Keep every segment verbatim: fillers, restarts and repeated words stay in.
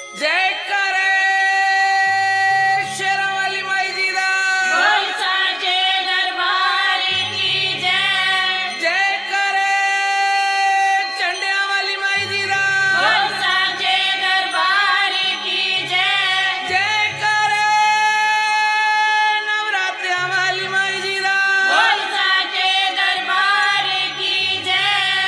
जय करे शेरा वाली माई जी दा बोल साचे दरबार की जय। जय करे चंडिया वाली माई जी दा बोल साचे दरबार की जय। जय करे नवरात्रिया वाली माई जी दा बोल साचे दरबार की जय।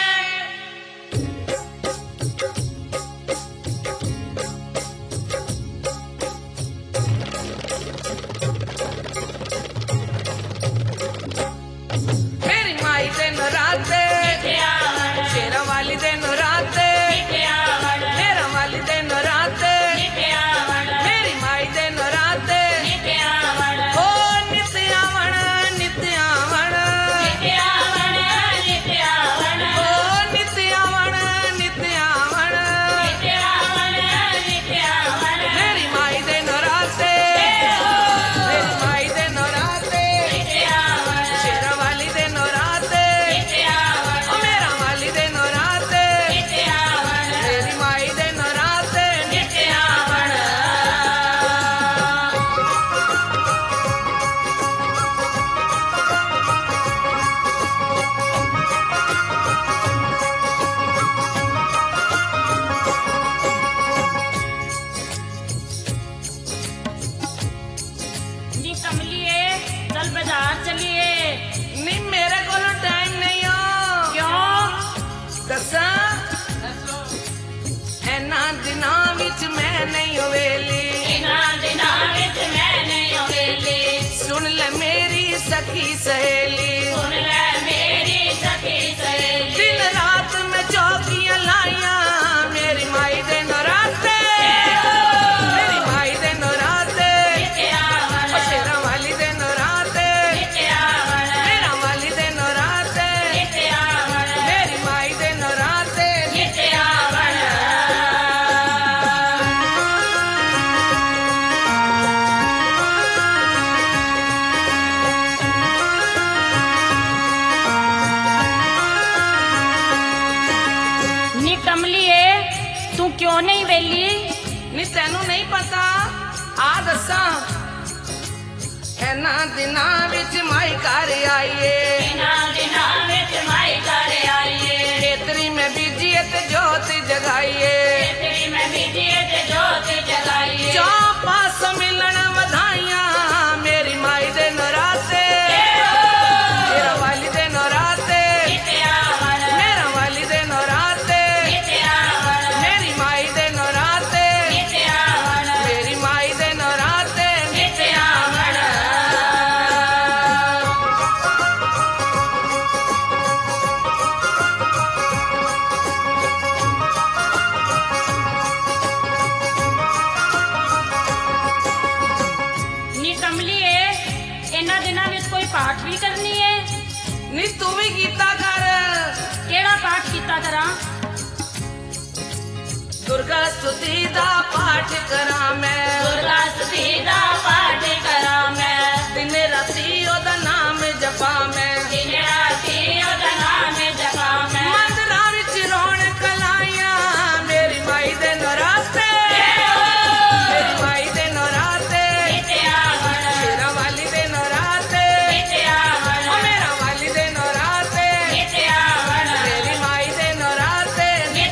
मेरी माई दे नराते शेरा वाली दे नराते मेरा वाली दे नराते मेरी माई दे नराते ओ नित्य आवण नित्य आवण ओ नित्य आवण नित्य आवण मेरी माई दे नराते मेरी माई दे नराते शेरा वाली दे नराते ओ मेरा वाली दे नराते मेरी माई दे नराते नित्य आवण नी कमलिए चल बाजार चलिए। नी मेरे को टाइम नहीं हो क्यों? दसा एना दिना विच मैं नहीं होवेली इना दिना विच मैं नहीं होवेली। सुन ले मेरी सखी सहेली सुन ले मेरी सखी सहेली। दिन रात में चौकियां लाइया मेरी माई दे नराते मेरी माई दे नराते ओ शेरा वाली दे नराते मेरा वाली दे नराते मेरी माई दे नराते नी कमलिए तू क्यों नहीं वेली? नी तेनू नहीं पता आ दसा एना दिना विच माई घर आईए इना दिना विच माई घर आईए। खेतरी में बीजिए ते जोत जगाइए तेरी मैं बिटिए ते जोत जगाईए। चौ पास मिलन बधाइयां मेरी माई दे नराते मेरा वाली दे नराते मेरा वाली दे नराते मेरी माई दे नराते मेरी माई दे नराते नी कमलिए इन्ना दिना विच कोई पाठ भी करनी है? नी तू भी कीता कर केड़ा पाठ कीता करा? दुर्गा स्तुति दा पाठ करा मैं दुर्गा स्तुति दा पाठ करा मैं। दिन राती ओदा नाम जपा मैं दिन राती ओदा नाम जपा मैं। मंदिरां विच रौनक लाइयां मेरी माई दे नराते मेरी माई दे नराते शेरा वाली दे नराते ओ मेरा वाली दे नराते मेरी माई दे नराते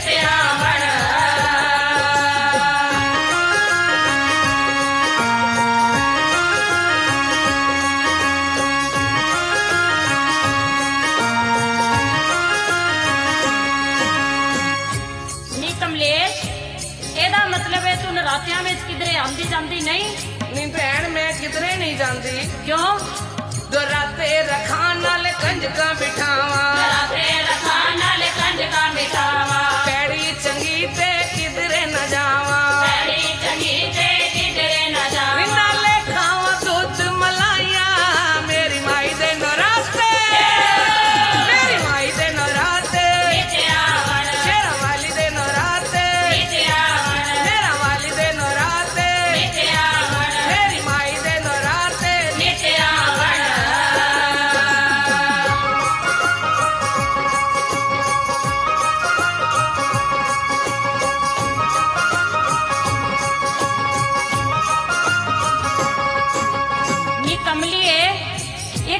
नी कमलेश एदा मतलब है तू नरातियां विच किधरे आंदी जांदी नहीं? नी भैन मैं किधरे नहीं जाती क्यों? जो राते रखा नाल कंजका बिठावा नराते रखा नाल कंजका बिठावा। पैड़ी चंगी ते किधरे न जावा पैड़ी चंगी ते किधरे न जावा। नाले खावा दूध मलाइया मेरी माई दे नराते मेरी माई दे नराते शेरा वाली दे नराते मेरा वाली दे नराते मेरी माई दे नराते नित्य आवण।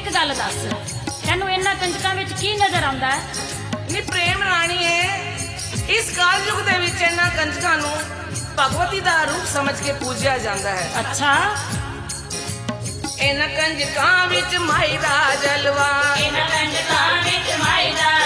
ਇੱਕ ਗੱਲ ਦੱਸ, ਤੈਨੂੰ ਇਹਨਾਂ ਕੰਜਕਾਂ ਵਿੱਚ ਕੀ ਨਜ਼ਰ ਆਉਂਦਾ ਹੈ? ਨੀ ਪ੍ਰੇਮ ਰਾਣੀਏ, ਇਸ ਕਾਲਯੁਗ ਦੇ ਵਿੱਚ ਇਹਨਾਂ ਕੰਜਕਾਂ ਨੂੰ ਭਗਵਤੀ ਦਾ ਰੂਪ ਸਮਝ ਕੇ ਪੂਜਿਆ ਜਾਂਦਾ ਹੈ। ਅੱਛਾ, ਇਹਨਾਂ ਕੰਜਕਾਂ ਵਿੱਚ ਮਾਈ ਦਾ ਜਲਵਾ, ਇਹਨਾਂ ਕੰਜਕਾਂ ਵਿੱਚ ਮਾਈ ਦਾ